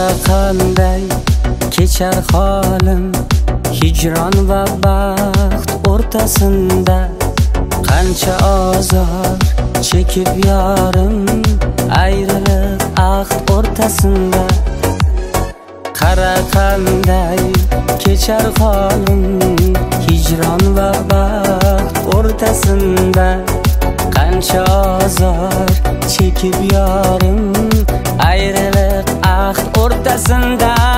qara qanday kechar holim, hijron va baxt o'rtasida. Qancha azor chekib yorim, ayriliq ahd o'rtasida. Qara qanday kechar holim, hijron va baxt o'rtasida. Qancha azor chekib yorim, ayriliq ahd o'rtasida.